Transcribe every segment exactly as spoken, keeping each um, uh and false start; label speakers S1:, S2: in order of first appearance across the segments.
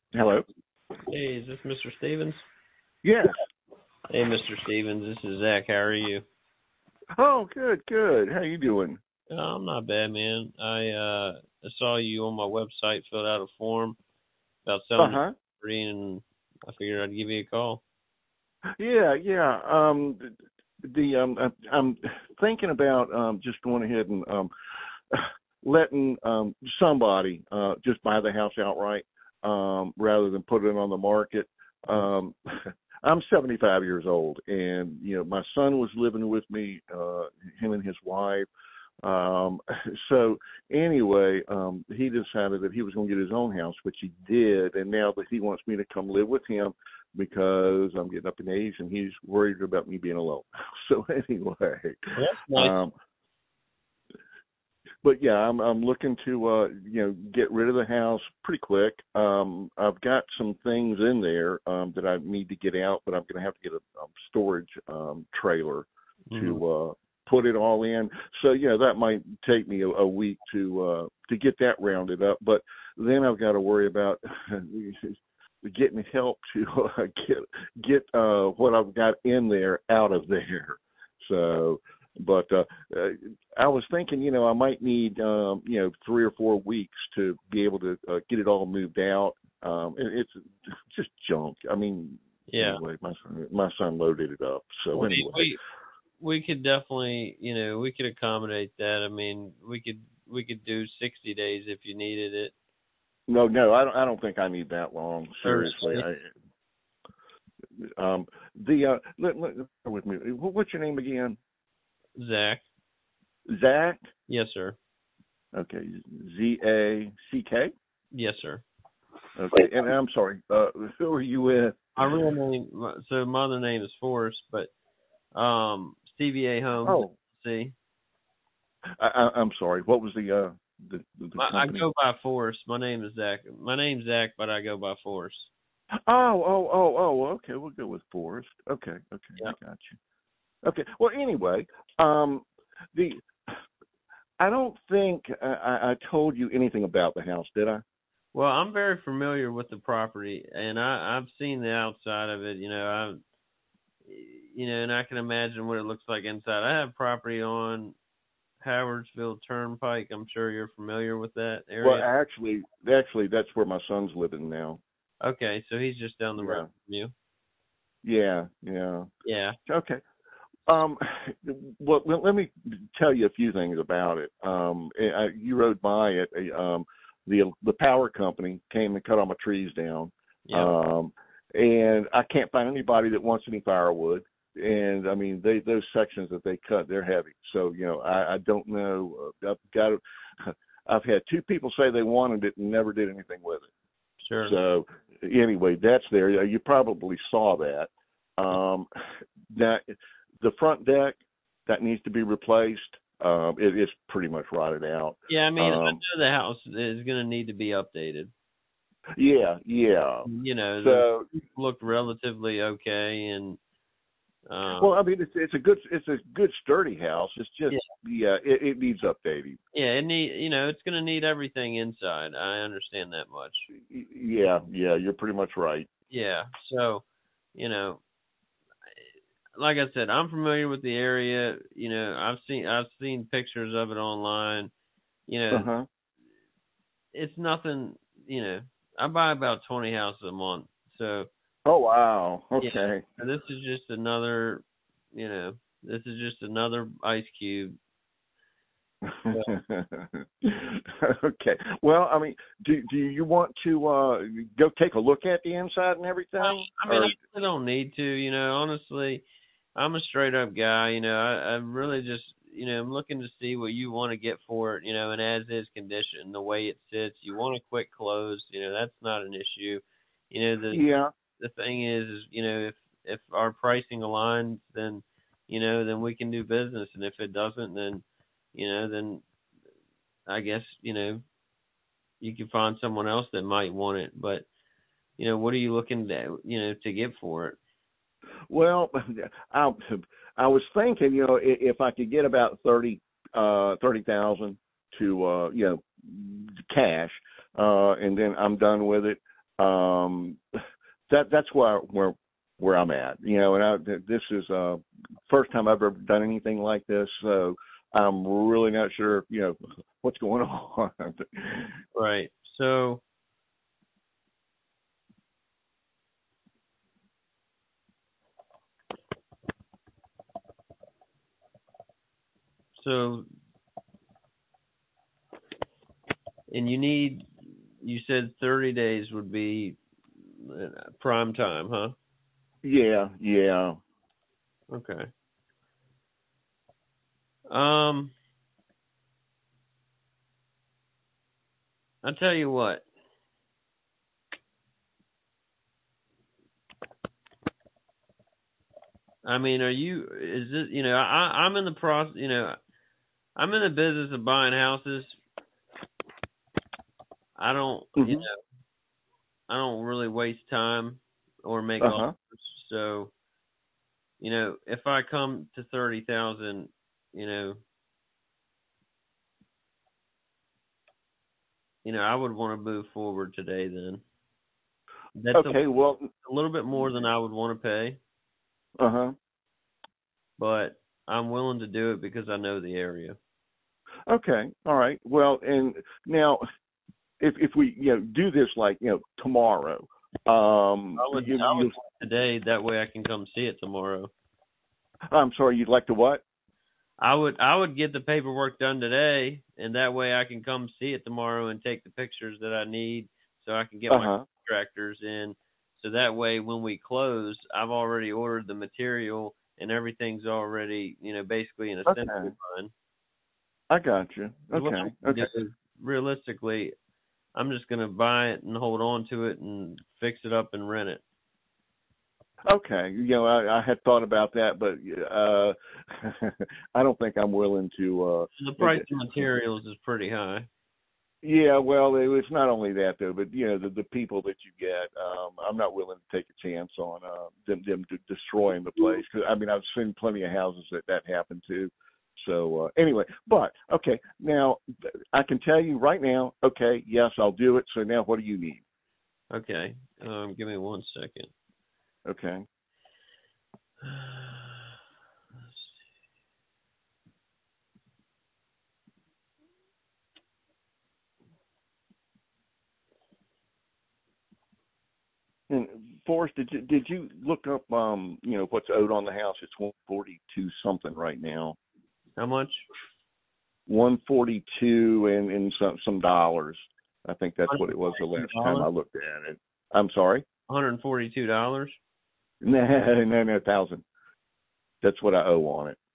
S1: Hello.
S2: Hey, is this Mister Stevens?
S1: Yes.
S2: Hey, Mister Stevens, this is Zach. How are you?
S1: Oh, good, good. How you doing?
S2: Uh, I'm not bad, man. I uh I saw you on my website, filled out a form about
S1: Uh
S2: selling your
S1: huh.
S2: property, and I figured I'd give you a call.
S1: Yeah, yeah. Um, the, the um, I- I'm thinking about um just going ahead and um letting um somebody uh just buy the house outright um rather than put it on the market. Um, I'm seventy-five years old, and you know my son was living with me, uh, him and his wife. Um, so anyway, um, he decided that he was going to get his own house, which he did, and now that he wants me to come live with him because I'm getting up in age, and he's worried about me being alone. So anyway,
S2: Well, that's nice.
S1: um, but yeah, I'm I'm looking to uh, you know get rid of the house pretty quick. Um, I've got some things in there um, that I need to get out, but I'm going to have to get a um, storage um, trailer
S2: Mm-hmm.
S1: to uh, put it all in. So yeah, that might take me a, a week to uh, to get that rounded up. But then I've got to worry about getting help to uh, get get uh, what I've got in there out of there. So, but uh, uh, I was thinking, you know, I might need, um, you know, three or four weeks to be able to uh, get it all moved out. Um, it, it's just junk. I mean,
S2: Yeah.
S1: anyway, my son, my son loaded it up. So
S2: We,
S1: anyway,
S2: we we could definitely, you know, we could accommodate that. I mean, we could we could do sixty days if you needed it.
S1: no, no, I don't. I don't think I need that long.
S2: Or
S1: Seriously, I, um, the uh, let, let, bear with me. What's your name again?
S2: Zach.
S1: Zach.
S2: Yes, sir.
S1: Okay, Z A C K.
S2: Yes, sir.
S1: Okay, and I'm sorry. Uh, who are you with?
S2: My real name, so my other name is Forrest, but um, Stevie A Homes,
S1: Oh,
S2: see,
S1: I, I, I'm sorry. What was the uh the the, the
S2: my, I
S1: company?
S2: go by Forrest. My name is Zach. My name's Zach, but I go by Forrest.
S1: Oh, oh, oh, oh. Okay, we'll go with Forrest. Okay, okay,
S2: Yeah.
S1: I got you. Okay. Well, anyway, um, the I don't think I, I I told you anything about the house, did I?
S2: Well, I'm very familiar with the property, and I I've seen the outside of it. You know, I, you know, and I can imagine what it looks like inside. I have property on Howardsville Turnpike. I'm sure you're familiar with that
S1: Well,
S2: area.
S1: actually, actually, that's where my son's living now.
S2: Okay, so he's just down the road
S1: Yeah,
S2: from you.
S1: yeah, yeah.
S2: Yeah.
S1: Okay. Um, well, let let me tell you a few things about it. Um, I, you rode by it. Um, the the power company came and cut all my trees down.
S2: Yep.
S1: Um, and I can't find anybody that wants any firewood. And I mean, they those sections that they cut, they're heavy. So you know, I, I don't know. Uh, I've got. I've had two people say they wanted it and never did anything with it.
S2: Sure.
S1: So anyway, that's there. You probably saw that. Um, that the front deck that needs to be replaced. Um, it is pretty much rotted out.
S2: Yeah, I mean, I
S1: Um,
S2: know the house is going to need to be updated.
S1: yeah, yeah.
S2: You know, the
S1: So,
S2: looked relatively okay, and
S1: well,
S2: um,
S1: I mean, it's it's a good it's a good sturdy house. It's just
S2: yeah,
S1: yeah, it, it needs updating.
S2: yeah, it need you know, it's going to need everything inside. I understand that much.
S1: Y- Yeah, yeah, you're pretty much right.
S2: Yeah, so you know, like I said, I'm familiar with the area. You know, I've seen I've seen pictures of it online. You
S1: Uh
S2: know,
S1: huh.
S2: it's nothing. You know, I buy about twenty houses a month, so
S1: Oh wow.
S2: yeah,
S1: Okay.
S2: this is just another. You know, this is just another ice cube. So,
S1: Okay. Well, I mean, do do you want to uh go take a look at the inside and everything,
S2: I mean,
S1: or
S2: I really don't need to. You know, honestly, I'm a straight up guy. You know, I, I'm really just, you know, I'm looking to see what you want to get for it. You know, and as is condition, the way it sits, you want a quick close. You know, that's not an issue. You know, the
S1: yeah?
S2: the thing is, is you know, if if our pricing aligns, then you know, then we can do business, and if it doesn't, then you know, then I guess you know you can find someone else that might want it. But you know, what are you looking to you know to get for it?
S1: Well, I I was thinking, you know, i- if I could get about thirty uh thirty thousand to uh you know cash, uh, and then I'm done with it. um, that that's where where where I'm at. You know, and I, this is uh first time I've ever done anything like this, so I'm really not sure, you know, what's going on.
S2: Right. So so and you need, you said thirty days would be prime time, huh?
S1: Yeah, yeah.
S2: Okay. Um, I'll tell you what. I mean, are you, is this, you know, I, I'm in the process, you know, I'm in the business of buying houses. I don't,
S1: Mm-hmm.
S2: you know, I don't really waste time or make
S1: Uh huh.
S2: offers. So, you know, if I come to thirty thousand, you know, you know, I would want to move forward today then. That's a,
S1: Okay. Well.
S2: a little bit more than I would want to pay,
S1: Uh huh.
S2: but I'm willing to do it because I know the area.
S1: Okay. All right. Well, and now if if we you know do this like you know tomorrow, um,
S2: I would,
S1: you
S2: I would
S1: you.
S2: do it today. That way I can come see it tomorrow.
S1: I'm sorry. You'd like to what?
S2: I would, I would get the paperwork done today, and that way I can come see it tomorrow and take the pictures that I need, so I can get
S1: Uh
S2: my
S1: huh.
S2: contractors in. So that way, when we close, I've already ordered the material and everything's already, you know, basically in assembly
S1: Okay.
S2: line.
S1: I got you.
S2: 'Cause what I'm
S1: Okay.
S2: gonna
S1: Okay.
S2: do is, realistically, I'm just gonna buy it and hold on to it and fix it up and rent it.
S1: Okay, you know, I, I had thought about that, but uh I don't think I'm willing to. uh
S2: The price of materials is pretty high.
S1: Yeah, well, it, it's not only that though, but you know, the the people that you get, um I'm not willing to take a chance on uh them them de- destroying the place. Cause I mean, I've seen plenty of houses that that happen to. So uh, anyway, but okay, now I can tell you right now. Okay, yes, I'll do it. So now, what do you need?
S2: Okay, um, give me one second.
S1: Okay. And Forrest, did you did you look up um you know what's owed on the house? It's one forty two something right now.
S2: How much?
S1: One forty two and and some some dollars. I think that's what it was the last time
S2: one hundred forty-two dollars?
S1: I looked at it. I'm sorry.
S2: one hundred forty-two dollars?
S1: No, no, no, thousand. That's what I owe on it.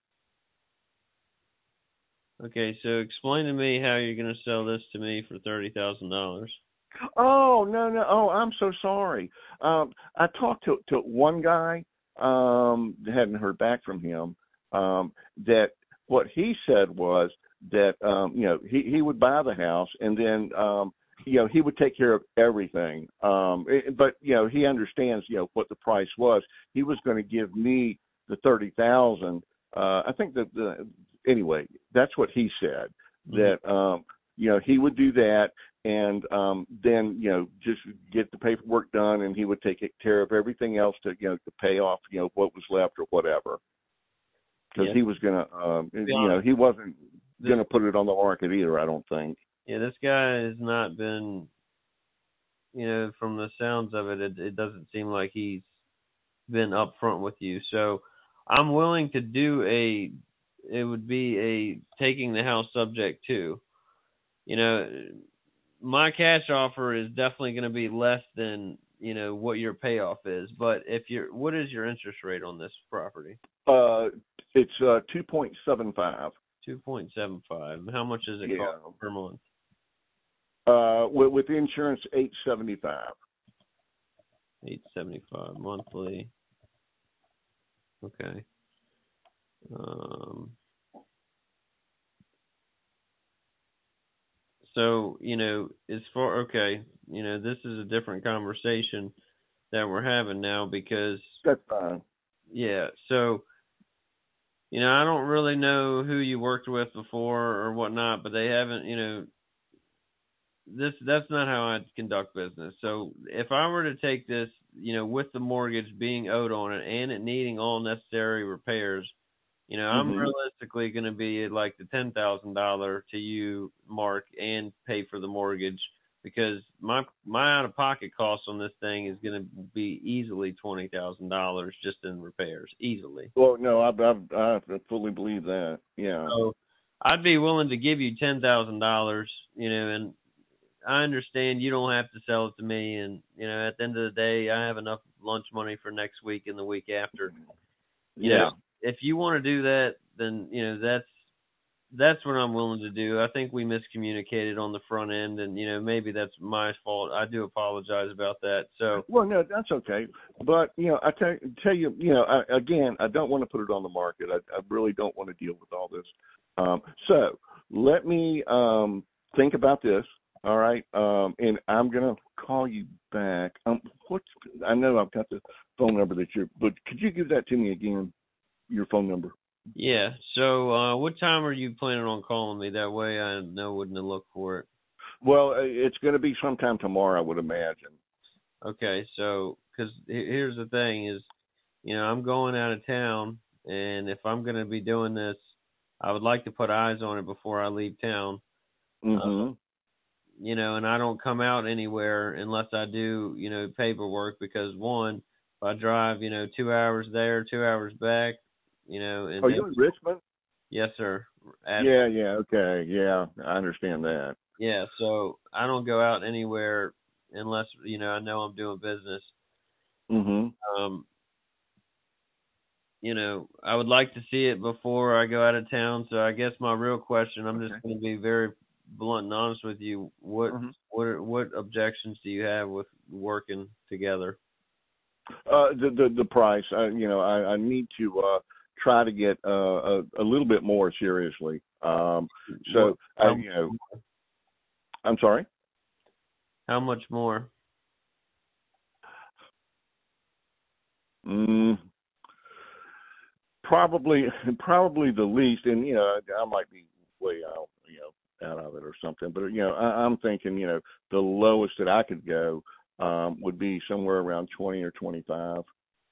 S2: Okay, so explain to me how you're going to sell this to me for thirty thousand dollars.
S1: Oh no no oh I'm so sorry. Um, I talked to to one guy. Um, hadn't heard back from him. Um, that what he said was that um, you know he he would buy the house and then um, you know he would take care of everything. Um, it, but you know he understands you know what the price was. He was going to give me the thirty thousand. Uh, I think that the anyway that's what he said that
S2: Mm-hmm.
S1: um, you know he would do that and um then you know just get the paperwork done and he would take care of everything else to you know to pay off you know what was left or whatever because
S2: Yeah.
S1: he was gonna um
S2: To be
S1: you know
S2: honest,
S1: he wasn't
S2: this,
S1: gonna put it on the market either. I don't think.
S2: yeah, this guy has not been, you know, from the sounds of it, it, it doesn't seem like he's been upfront with you. So I'm willing to do a, it would be a taking the house subject to, you know, my cash offer is definitely going to be less than, you know, what your payoff is. But if you're, what is your interest rate on this property?
S1: Uh, it's uh two point seven five.
S2: two point seven five. How much does it cost
S1: Yeah.
S2: per month?
S1: Uh, with, with insurance eight seventy five.
S2: eight seventy-five monthly. Okay. Um, so, you know, as far, okay, you know, this is a different conversation that we're having now because,
S1: That's fine.
S2: yeah, so, you know, I don't really know who you worked with before or whatnot, but they haven't, you know, this that's not how I conduct business. So if I were to take this, you know, with the mortgage being owed on it and it needing all necessary repairs, you know, I'm
S1: Mhm.
S2: realistically going to be at like the ten thousand dollar to you mark and pay for the mortgage because my my out of pocket cost on this thing is going to be easily twenty thousand dollars just in repairs, easily.
S1: Well, no, I, I I fully believe that. Yeah.
S2: So I'd be willing to give you ten thousand dollars, you know, and I understand you don't have to sell it to me, and you know, at the end of the day, I have enough lunch money for next week and the week after. You know,
S1: Yeah.
S2: if you want to do that, then you know that's that's what I'm willing to do. I think we miscommunicated on the front end, and you know, maybe that's my fault. I do apologize about that. So,
S1: Well, no, that's okay. But you know, I tell, tell you, you know, I, again, I don't want to put it on the market. I, I really don't want to deal with all this. Um, so let me um, think about this. All right, um, and I'm gonna call you back. Um, what's I know I've got the phone number that you're, but could you give that to me again? Your phone number.
S2: yeah. So, uh, what time are you planning on calling me? That way, I know when to look for it.
S1: Well, uh, it's going to be sometime tomorrow, I would imagine.
S2: Okay. So, because here's the thing: is you know, I'm going out of town, and if I'm going to be doing this, I would like to put eyes on it before I leave town. Uh,
S1: Mm-hmm.
S2: you know, and I don't come out anywhere unless I do, you know, paperwork because one, if I drive, you know, two hours there, two hours back, you know, and
S1: Are
S2: then
S1: you in Richmond?
S2: yes, sir, at
S1: Yeah, yeah, okay, yeah, I understand that.
S2: yeah, so I don't go out anywhere unless you know I know I'm doing business.
S1: Mm-hmm.
S2: Um, you know, I would like to see it before I go out of town. So I guess my real question, I'm
S1: Okay.
S2: just going to be very blunt and honest with you. What
S1: Mm-hmm.
S2: what what objections do you have with working together?
S1: Uh, the the the price, I, you know, I, I need to uh try to get uh a, a little bit more seriously. Um,
S2: What
S1: so I,
S2: how
S1: you know, I'm sorry.
S2: how much more?
S1: Mm, probably probably the least, and you know, I, I might be way out, you know, out of it or something. But you know, I, I'm thinking, you know, the lowest that I could go um would be somewhere around twenty or twenty-five.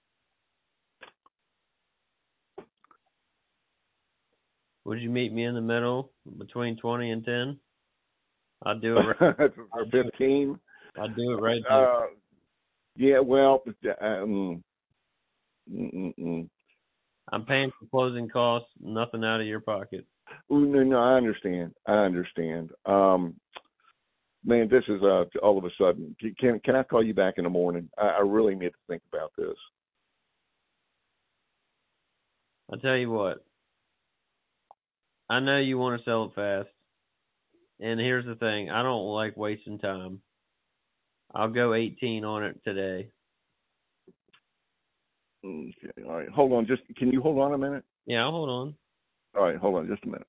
S2: Would you meet me in the middle between twenty and ten? I'll do it right.
S1: For
S2: I'll do it,
S1: fifteen.
S2: I'll do it right there.
S1: Uh, yeah, well, um, mm, mm, mm.
S2: I'm paying for closing costs, nothing out of your pocket.
S1: Ooh, no, no, I understand. I understand. Um, man, this is uh, all of a sudden. Can can I call you back in the morning? I, I really need to think about this.
S2: I'll tell you what. I know you want to sell it fast. And here's the thing, I don't like wasting time. I'll go eighteen on it today.
S1: Okay, all right. Hold on. Just can you hold on a minute?
S2: Yeah, I'll hold on.
S1: All right, hold on just a minute.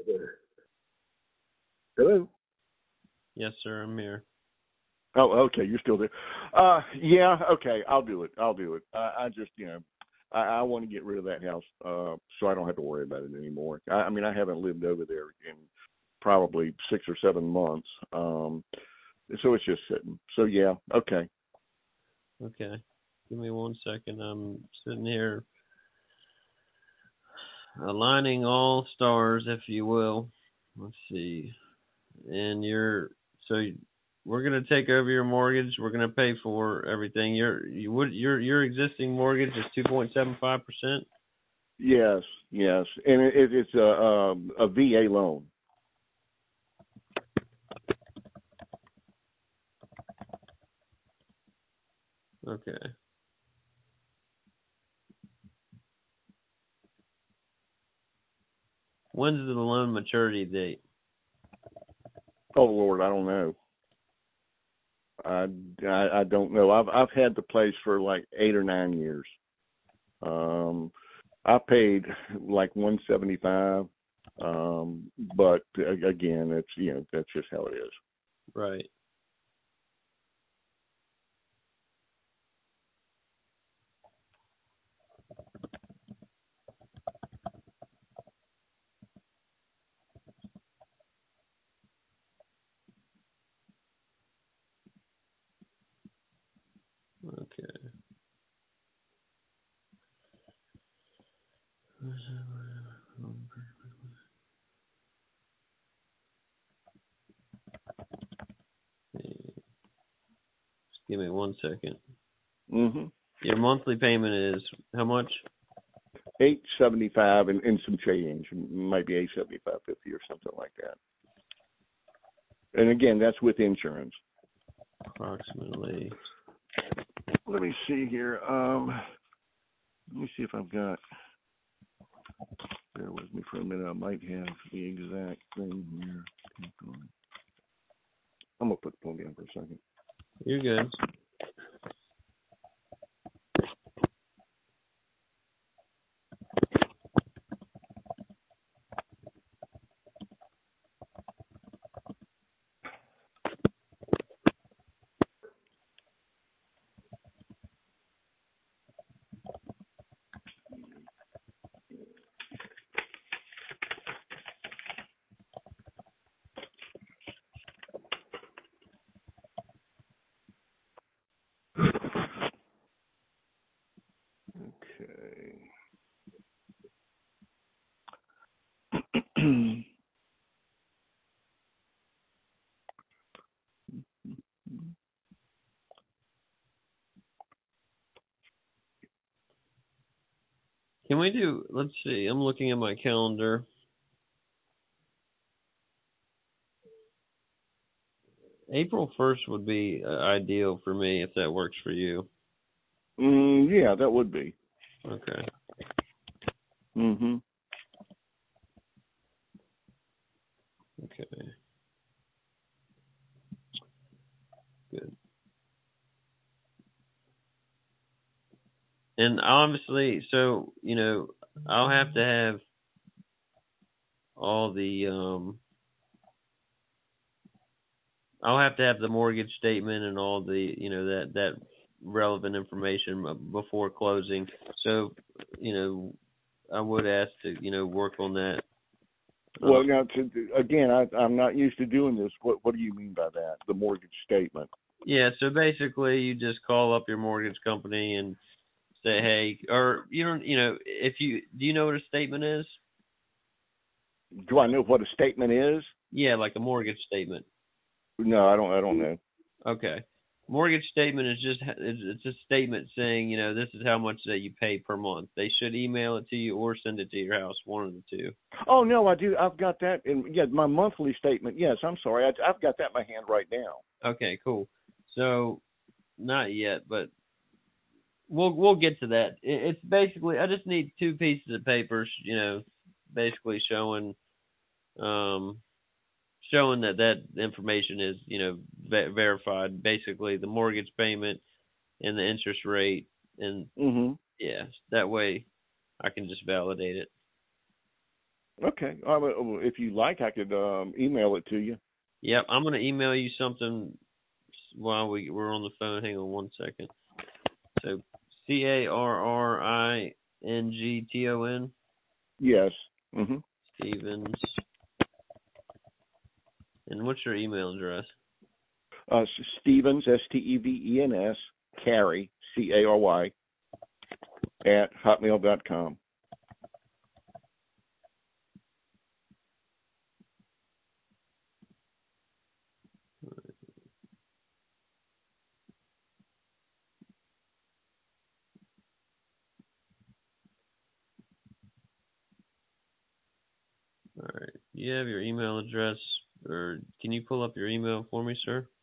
S1: Hello.
S2: Yes, sir. I'm here.
S1: Oh, okay. You're still there. Uh, yeah. Okay. I'll do it. I'll do it. I, I just, you know, I, I want to get rid of that house, uh, so I don't have to worry about it anymore. I, I mean, I haven't lived over there in probably six or seven months. Um, so it's just sitting. So yeah. Okay.
S2: Okay. Give me one second. I'm sitting here aligning all stars, if you will. Let's see. And you're so we're gonna take over your mortgage. We're gonna pay for everything. Your you would your your existing mortgage is two point seven five percent.
S1: Yes. Yes. And it, it, it's a, um, a V A loan.
S2: Okay. When's the loan maturity date?
S1: Oh Lord, I don't know. I, I, I don't know. I've I've had the place for like eight or nine years. Um, I paid like one seventy five. Um, but again, it's you know that's just how it is.
S2: Right. Okay. Just give me one second.
S1: Mhm.
S2: Your monthly payment is how much?
S1: Eight seventy five and, and some change, might be eight seventy five fifty or something like that. And again, that's with insurance.
S2: Approximately.
S1: Let me see here. Um, let me see if I've got. Bear with me for a minute. I might have the exact thing here. I'm gonna put the phone down for a second.
S2: You're good.
S1: Okay.
S2: Can we do? Let's see. I'm looking at my calendar. April first would be uh, ideal for me if that works for you.
S1: Mm, yeah, that would be.
S2: Okay.
S1: Mhm.
S2: Okay. Good. And obviously, so you know, I'll have to have all the um, I'll have to have the mortgage statement and all the you know that that relevant information before closing. So, you know, I would ask to you know work on that.
S1: Well,
S2: Um,
S1: now, to, again, I, I'm not used to doing this. What What do you mean by that? The mortgage statement.
S2: yeah. So basically, you just call up your mortgage company and say, hey, or you don't, you know, if you do you know what a statement is?
S1: Do I know what a statement is?
S2: Yeah, like a mortgage statement.
S1: No, I don't. I don't know.
S2: Okay. Mortgage statement is just it's, it's a statement saying, you know, this is how much that you pay per month. They should email it to you or send it to your house, one of the two.
S1: Oh no, I do. I've got that. In, yeah, my monthly statement. Yes, I'm sorry. I, I've got that in my hand right now.
S2: Okay, cool. So not yet, but we'll we'll get to that. It, it's basically I just need two pieces of papers, you know, basically showing um showing that that information is, you know, ve- verified. Basically, the mortgage payment and the interest rate, and
S1: Mhm.
S2: yeah, that way I can just validate it.
S1: Okay. Um, if you like, I could um, email it to you.
S2: Yep, I'm gonna email you something while we we're on the phone. Hang on one second. So C A R R I N G T O N.
S1: Yes. Mm-hmm.
S2: Stevens. And what's your email address?
S1: Uh, Stevens, S T E V E N S, Cary, C A R Y, at hotmail dot com.
S2: All right. Do you have your email address, or can you pull up your email for me, sir?